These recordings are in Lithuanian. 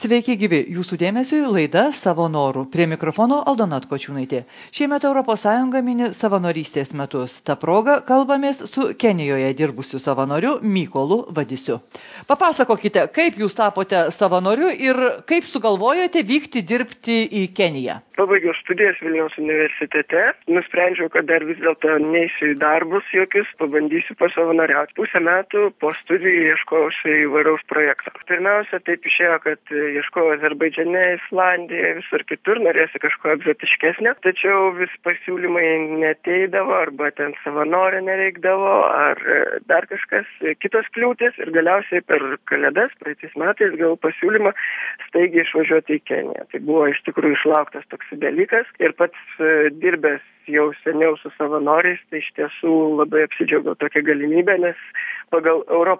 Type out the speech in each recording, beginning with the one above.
Sveiki gyvi, jūsų dėmesiui laida Savo norų. Prie mikrofono Aldona Atkočiūnaitė. Šiemet ES mini savanorystės metus. Ta proga kalbamės su Kenijoje dirbusiu savanoriu Mykolu Vadisiu. Papasakokite, kaip jūs tapote savanoriu ir kaip sugalvojote vykti dirbti į Keniją. Pabaigiau studijas Vilniaus universitete, nusprendžiau, kad dar vis dėlto neisiu į darbus jokius, pabandysiu pasavanoriauti. Pusę metų po studijų ieškojausi įvairaus projekto. Pirmiausia, taip išėjo, kad ieškojau Azerbaidžane, Islandijoje, visur kitur, norėjusi kažko egzotiškesnio, tačiau vis pasiūlymai neateidavo, arba ten savanorio nereikdavo, ar dar kažkas, kitos kliūtis, ir galiausiai per Kalėdas praeitais metais gavau pasiūlymą staigiai išvažiuoti į Keniją. Tai buvo iš tikrųjų išlauktas toks dalykas ir pats dirbęs jau seniau su savanoriais, tai iš tiesų labai apsidžiaugiau tokią galimybę, nes pagal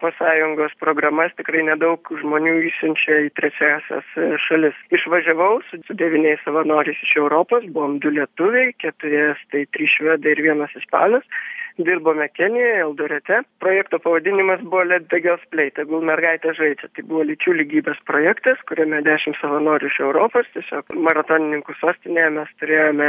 ES programas tikrai nedaug žmonių išsiunčia į trečiąsias šalis. Išvažiavau su 9 savanoriais iš Europos, buvom 2 lietuviai, 4 estai, 3 švedai ir 1 ispanas. Dirbome Kenijoje, Eldorete. Projekto pavadinimas buvo Let the Girls Play, tegul mergaitė žaidžia. Tai buvo lyčių lygybės projektas, kuriame 10 savanorių iš Europos, tiesiog maratonininkų sostinėje mes turėjome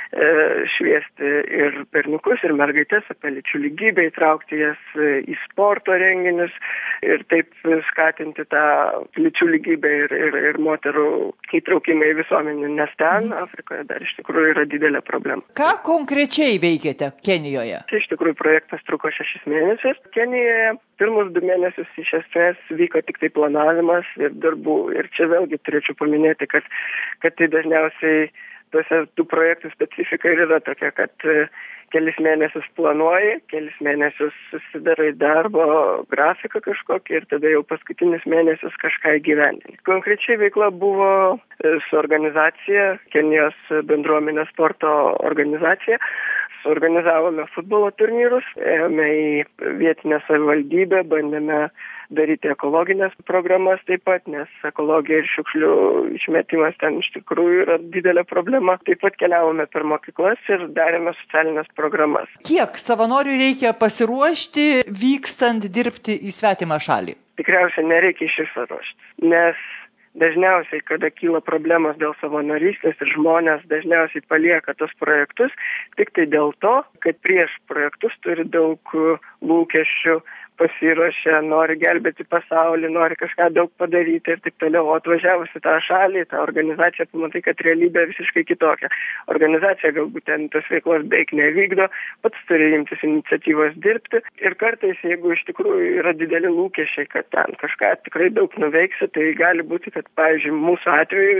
šviesti ir berniukus, ir mergaitės apie lyčių lygybę, įtraukti jas į sporto renginius ir taip skatinti tą lyčių lygybę ir moterų įtraukimą į visuomenę, nes ten, Afrikoje, dar iš tikrųjų yra didelė problema. Ką konkrečiai veikėte Kenijoje? Iš tikrųjų projektas truko 6 mėnesius. Kenijoje pirmus 2 mėnesius iš esmės vyko tik tai planavimas ir darbų. Ir čia vėlgi turėčiau paminėti, kad tai dažniausiai tų projektų specifika ir yra tokia, kad kelis mėnesius planuoji, kelis mėnesius susidarai darbo grafiką kažkokį ir tada jau paskutinius mėnesius kažką įgyvendini. Konkrečiai veikla buvo su organizacija, Kenijos bendruomenės sporto organizacija. Suorganizavome futbolo turnyrus, ėjome į vietinę savivaldybę, bandėme daryti ekologinės programas taip pat, nes ekologija ir šiukšlių išmetimas ten iš tikrųjų yra didelė problema. Taip pat keliavome per mokyklas ir darėme socialinės programas. Kiek savanorių reikia pasiruošti vykstant dirbti į svetimą šalį? Tikriausiai nereikia iš viso ruoštis, nes dažniausiai, kada kyla problemos dėl savanorystės ir žmonės dažniausiai palieka tos projektus, tik tai dėl to, kad prieš projektus turi daug lūkesčių, pasiruošę, nori gelbėti pasaulį, nori kažką daug padaryti ir taip toliau. O atvažiavus į tą šalį, tą organizaciją, pamatai, kad realybė visiškai kitokia. Organizacija galbūt ten tos veiklos beveik nevykdo, pats turi imtis iniciatyvos dirbti. Ir kartais, jeigu iš tikrųjų yra dideli lūkesčiai, kad ten kažką tikrai daug nuveiksi, tai gali būti, kad, pavyzdžiui, mūsų atveju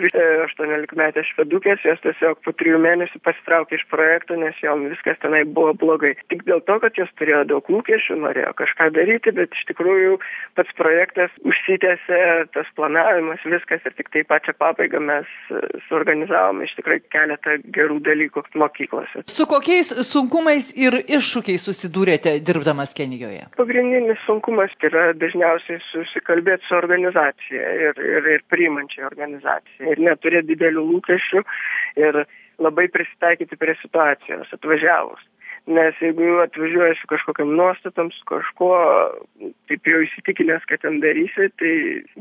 18-metės švedukės, jos tiesiog po 3 mėnesių pasitraukė iš projekto, nes jom viskas tenai buvo blogai. Tik dėl to, kad jos turėjo daug lūkesčių, norėjo kažką daryti, bet iš tikrųjų pats projektas užsitęsė, tas planavimas, viskas ir tik tai pačią pabaigą mes suorganizavome iš tikrai keletą gerų dalykų mokyklose. Su kokiais sunkumais ir iššūkiais susidūrėte dirbdamas Kenijoje? Pagrindinis sunkumas yra dažniausiai susikalbėti su organizacija ir priimančiai organizacijai ir neturėti didelių lūkesčių ir labai prisitaikyti prie situacijos atvažiavus. Nes jeigu atvažiuoji su kažkokiam nuostatom, su kažkuo, taip jau įsitikinęs, kad ten darysi, tai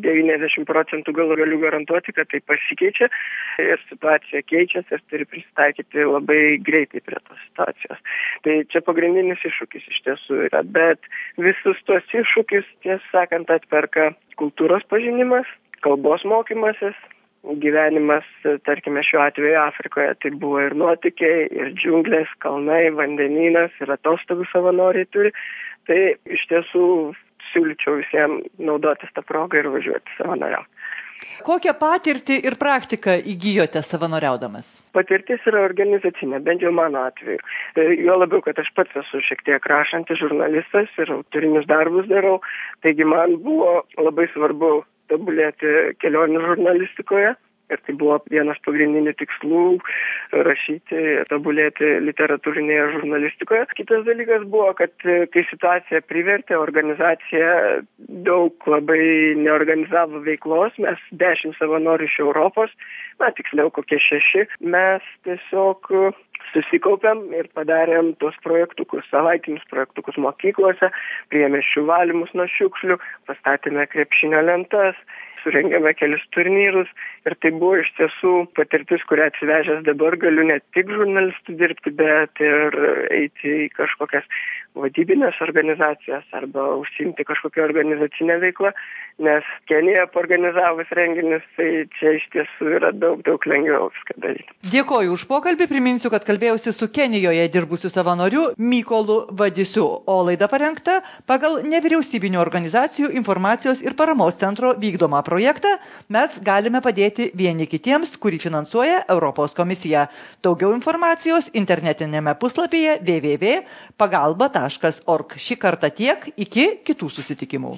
90% galiu garantuoti, kad tai pasikeičia ir situacija keičiasi ir turi prisitaikyti labai greitai prie tos situacijos. Tai čia pagrindinis iššūkis iš tiesų yra, bet visus tos iššūkius, tiesą sakant, atperka kultūros pažinimas, kalbos mokymasis, gyvenimas, tarkime šiuo atveju Afrikoje, tai buvo ir nuotykiai, ir džiunglės, kalnai, vandenynas, ir atostogų savanoriai turi. Tai iš tiesų siūlyčiau visiems naudotis tą progą ir važiuoti savanoriauti. Kokią patirtį ir praktiką įgijote savanoriaudamas? Patirtis yra organizacinė, bent jau mano atveju. Jo labiau, kad aš pats esu šiek tiek rašantis žurnalistas ir autorinius darbus darau, taigi man buvo labai svarbu tobulėti kelionių žurnalistikoje ir tai buvo vienas pagrindinių tikslų rašyti ir tobulėti literatūrinėje žurnalistikoje. Kitas dalykas buvo, kad kai situacija privertė, organizacija daug labai neorganizavo veiklos, mes 10 savanorių iš Europos, tiksliau kokie 6, mes tiesiog susikaupėm ir padarėm tos projektukus, savaitinius projektukus mokyklose, priemiesčių valymus nuo šiukšlių, pastatėme krepšinio lentas, surengėme kelis turnyrus ir tai buvo iš tiesų patirtis, kurią atsivežęs dabar galiu ne tik žurnalistų dirbti, bet ir eiti į kažkokias vadybinės organizacijas arba užsiimti kažkokią organizacinę veiklą, nes Kenijoje organizavus renginius, tai čia iš tiesų yra daug lengviau viską daryti. Dėkoju už pokalbį, priminsiu, kad kalbėjausi su Kenijoje dirbusiu savanoriu Mykolu Vadysiu, o laida parengta pagal nevyriausybinių organizacijų informacijos ir paramos centro vykdomą projektą Mes galime padėti vieni kitiems, kurį finansuoja Europos komisija. Daugiau informacijos internetinėme puslapyje www.pagalba.org. Šį kartą tiek, iki kitų susitikimų.